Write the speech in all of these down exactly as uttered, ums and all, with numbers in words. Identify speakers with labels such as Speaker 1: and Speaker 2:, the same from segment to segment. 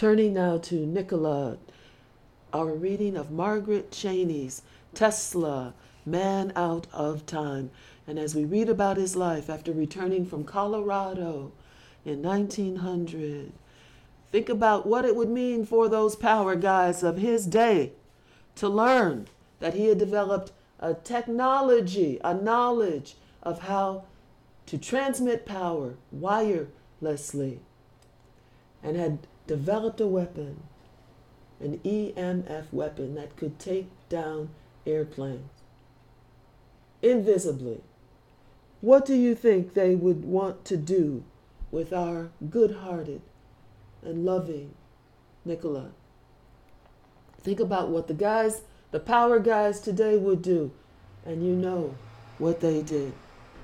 Speaker 1: Turning now to Nikola, our reading of Margaret Cheney's Tesla, Man Out of Time. And as we read about his life after returning from Colorado in nineteen hundred, think about what it would mean for those power guys of his day to learn that he had developed a technology, a knowledge of how to transmit power wirelessly, and had developed a weapon, an E M F weapon that could take down airplanes invisibly. What do you think they would want to do with our good-hearted and loving Nikola? Think about what the guys, the power guys today would do, and you know what they did.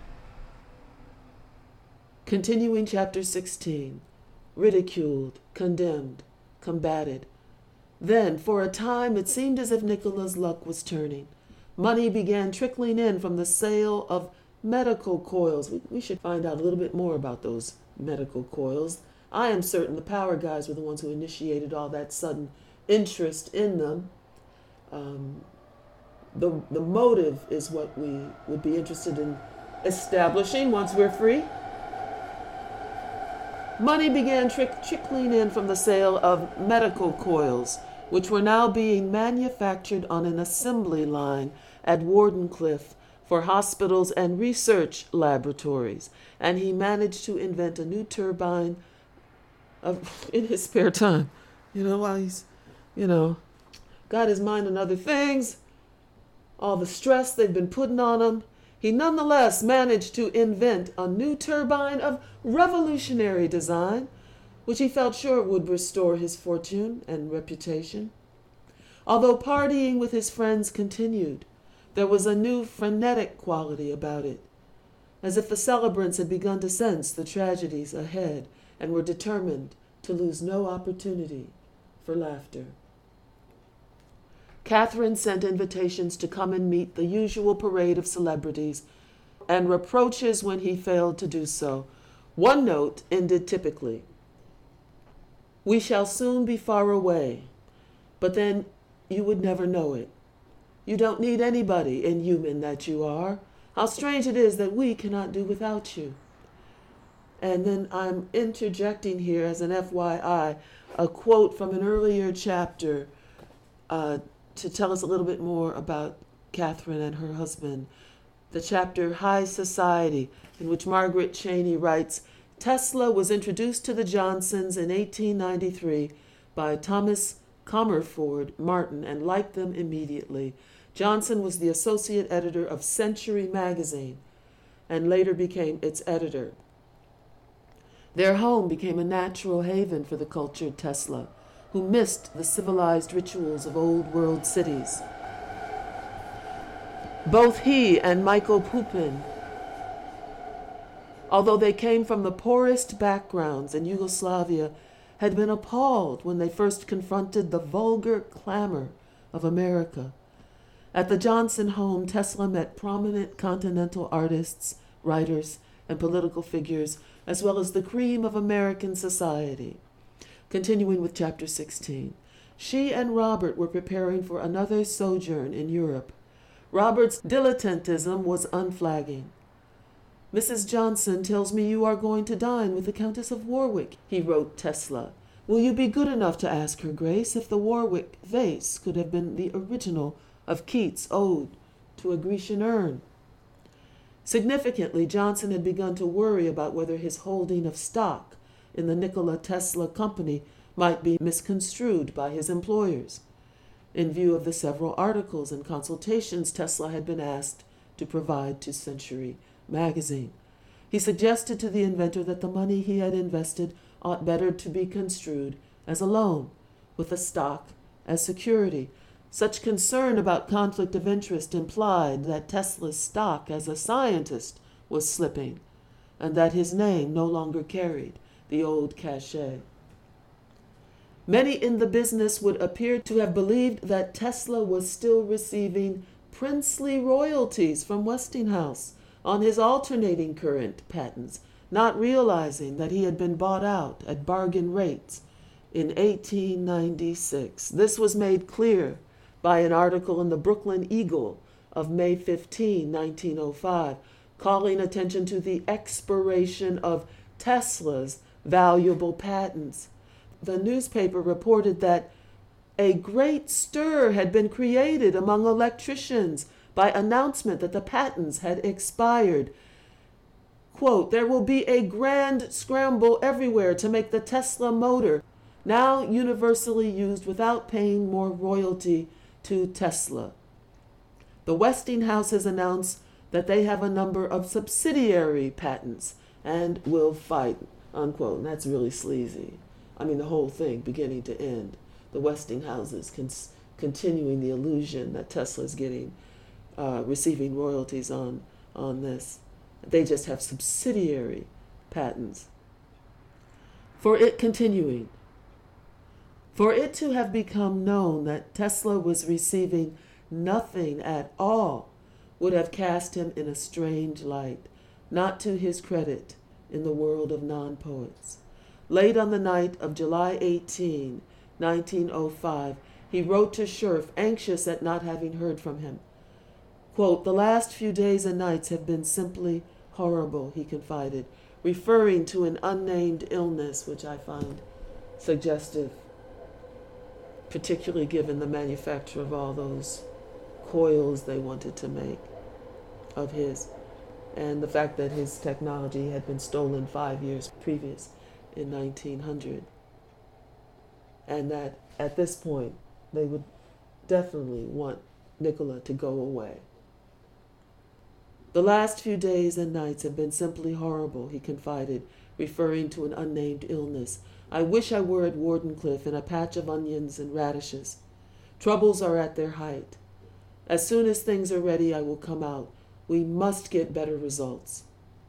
Speaker 1: Continuing chapter sixteen, ridiculed, condemned, combated. Then, for a time, it seemed as if Nikola's luck was turning. Money began trickling in from the sale of medical coils. We, we should find out a little bit more about those medical coils. I am certain the power guys were the ones who initiated all that sudden interest in them. Um, the, the motive is what we would be interested in establishing once we're free. Money began trick, trickling in from the sale of medical coils, which were now being manufactured on an assembly line at Wardenclyffe for hospitals and research laboratories. And he managed to invent a new turbine of, in his spare time. You know, while he's, you know, got his mind on other things, all the stress they've been putting on him, he nonetheless managed to invent a new turbine of revolutionary design, which he felt sure would restore his fortune and reputation. Although partying with his friends continued, there was a new frenetic quality about it, as if the celebrants had begun to sense the tragedies ahead and were determined to lose no opportunity for laughter. Catherine sent invitations to come and meet the usual parade of celebrities, and reproaches when he failed to do so. One note ended typically: "We shall soon be far away, but then you would never know it. You don't need anybody, inhuman that you are. How strange it is that we cannot do without you." And then I'm interjecting here as an F Y I a quote from an earlier chapter uh, to tell us a little bit more about Catherine and her husband. The chapter High Society, in which Margaret Cheney writes, "Tesla was introduced to the Johnsons in eighteen ninety-three by Thomas Comerford Martin and liked them immediately. Johnson was the associate editor of Century magazine and later became its editor. Their home became a natural haven for the cultured Tesla, who missed the civilized rituals of old-world cities. Both he and Michael Pupin, although they came from the poorest backgrounds in Yugoslavia, had been appalled when they first confronted the vulgar clamor of America. At the Johnson home, Tesla met prominent continental artists, writers, and political figures, as well as the cream of American society. Continuing with chapter sixteen. She and Robert were preparing for another sojourn in Europe. Robert's dilettantism was unflagging. "Missus Johnson tells me you are going to dine with the Countess of Warwick," he wrote Tesla. "Will you be good enough to ask her Grace if the Warwick vase could have been the original of Keats' Ode to a Grecian Urn?" Significantly, Johnson had begun to worry about whether his holding of stock in the Nikola Tesla Company might be misconstrued by his employers, in view of the several articles and consultations Tesla had been asked to provide to Century magazine. He suggested to the inventor that the money he had invested ought better to be construed as a loan, with the stock as security. Such concern about conflict of interest implied that Tesla's stock as a scientist was slipping, and that his name no longer carried the old cachet. Many in the business would appear to have believed that Tesla was still receiving princely royalties from Westinghouse on his alternating current patents, not realizing that he had been bought out at bargain rates in eighteen ninety-six. This was made clear by an article in the Brooklyn Eagle of May fifteenth, nineteen oh five, calling attention to the expiration of Tesla's valuable patents. The newspaper reported that a great stir had been created among electricians by announcement that the patents had expired. Quote, there will be a grand scramble everywhere to make the Tesla motor, now universally used without paying more royalty to Tesla. The Westinghouse has announced that they have a number of subsidiary patents and will fight, unquote. And that's really sleazy. I mean, the whole thing, beginning to end. The Westinghouses con- continuing the illusion that Tesla is getting, uh, receiving royalties on, on this. They just have subsidiary patents. For it continuing, for it to have become known that Tesla was receiving nothing at all would have cast him in a strange light, not to his credit in the world of non-poets. Late on the night of July eighteenth, nineteen oh five, he wrote to Scherf, anxious at not having heard from him. Quote, the last few days and nights have been simply horrible, he confided, referring to an unnamed illness, which I find suggestive, particularly given the manufacture of all those coils they wanted to make of his, and the fact that his technology had been stolen five years previous in nineteen hundred, and that at this point they would definitely want Nikola to go away. The last few days and nights have been simply horrible, he confided, referring to an unnamed illness. I wish I were at Wardenclyffe in a patch of onions and radishes. Troubles are at their height. As soon as things are ready, I will come out. We must get better results.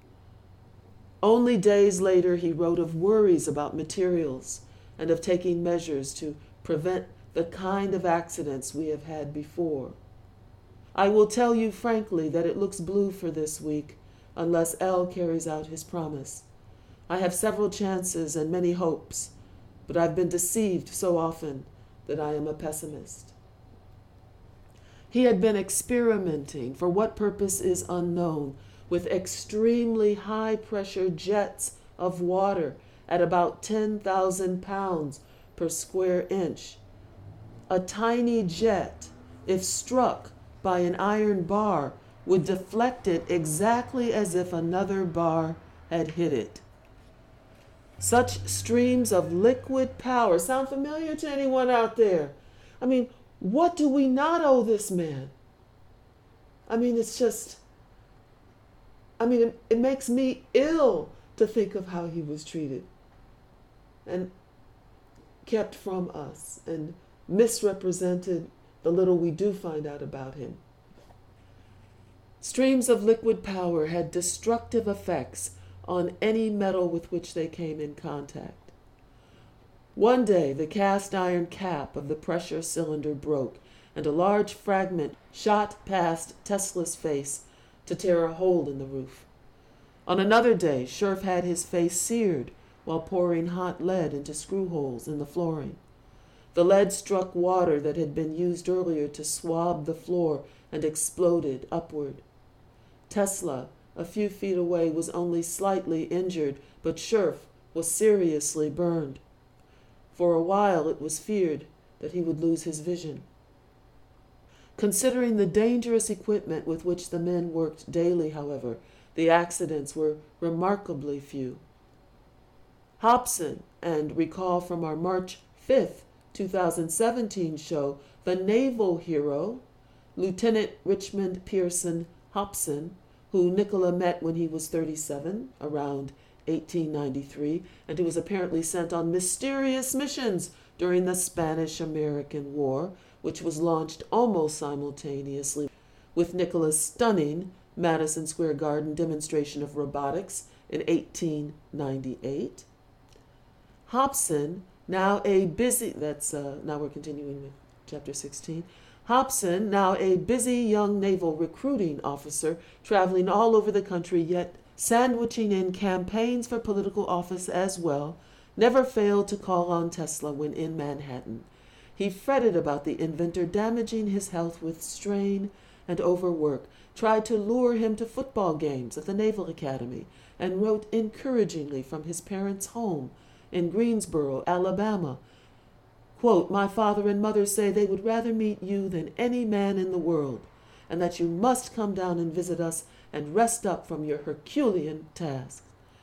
Speaker 1: Only days later, he wrote of worries about materials and of taking measures to prevent the kind of accidents we have had before. I will tell you frankly that it looks blue for this week unless L carries out his promise. I have several chances and many hopes, but I've been deceived so often that I am a pessimist. He had been experimenting, for what purpose is unknown, with extremely high-pressure jets of water at about ten thousand pounds per square inch. A tiny jet, if struck by an iron bar, would deflect it exactly as if another bar had hit it. Such streams of liquid power sound familiar to anyone out there? I mean, what do we not owe this man? I mean, it's just, I mean, it, it makes me ill to think of how he was treated and kept from us and misrepresented the little we do find out about him. Streams of liquid power had destructive effects on any metal with which they came in contact. One day, the cast iron cap of the pressure cylinder broke, and a large fragment shot past Tesla's face to tear a hole in the roof. On another day, Scherf had his face seared while pouring hot lead into screw holes in the flooring. The lead struck water that had been used earlier to swab the floor and exploded upward. Tesla, a few feet away, was only slightly injured, but Scherf was seriously burned. For a while it was feared that he would lose his vision. Considering the dangerous equipment with which the men worked daily, however, the accidents were remarkably few. Hobson, and recall from our March fifth, twenty seventeen show, the naval hero, Lieutenant Richmond Pearson Hobson, who Nikola met when he was thirty-seven, around eighteen ninety-three, and who was apparently sent on mysterious missions during the Spanish-American War, which was launched almost simultaneously with Nikola's stunning Madison Square Garden demonstration of robotics in eighteen ninety-eight. Hobson, now a busy, that's, uh, now we're continuing with chapter sixteen. Hobson, now a busy young naval recruiting officer, traveling all over the country, yet sandwiching in campaigns for political office as well, never failed to call on Tesla when in Manhattan. He fretted about the inventor damaging his health with strain and overwork, tried to lure him to football games at the Naval Academy, and wrote encouragingly from his parents' home in Greensboro, Alabama. Quote, "My father and mother say they would rather meet you than any man in the world, and that you must come down and visit us and rest up from your Herculean tasks."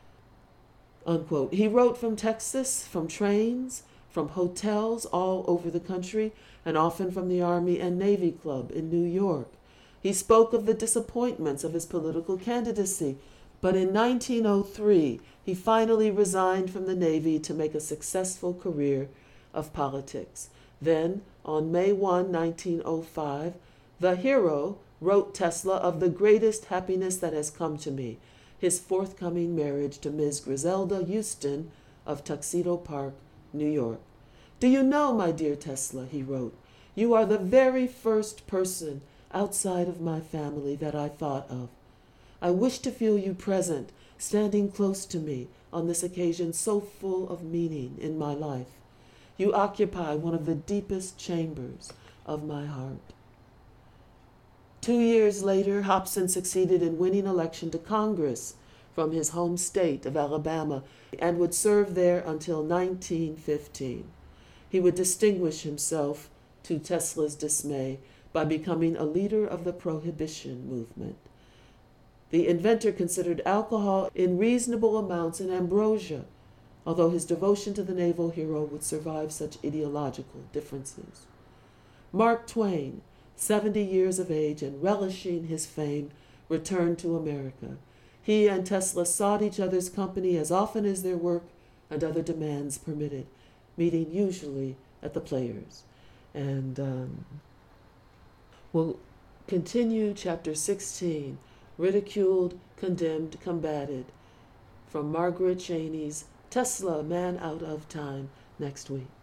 Speaker 1: Unquote. He wrote from Texas, from trains, from hotels all over the country, and often from the Army and Navy Club in New York. He spoke of the disappointments of his political candidacy, but in nineteen oh three he finally resigned from the Navy to make a successful career of politics. Then, on May first, nineteen oh five, the hero wrote Tesla of the greatest happiness that has come to me, his forthcoming marriage to Miz Griselda Houston of Tuxedo Park, New York. "Do you know, my dear Tesla," he wrote, "you are the very first person outside of my family that I thought of. I wish to feel you present, standing close to me on this occasion so full of meaning in my life. You occupy one of the deepest chambers of my heart." Two years later, Hobson succeeded in winning election to Congress from his home state of Alabama and would serve there until nineteen fifteen. He would distinguish himself, to Tesla's dismay, by becoming a leader of the Prohibition movement. The inventor considered alcohol in reasonable amounts and ambrosia, although his devotion to the naval hero would survive such ideological differences. Mark Twain, seventy years of age and relishing his fame, returned to America. He and Tesla sought each other's company as often as their work and other demands permitted, meeting usually at the Players. And um, we'll continue chapter sixteen, Ridiculed, Condemned, Combated, from Margaret Cheney's Tesla, Man Out of Time, next week.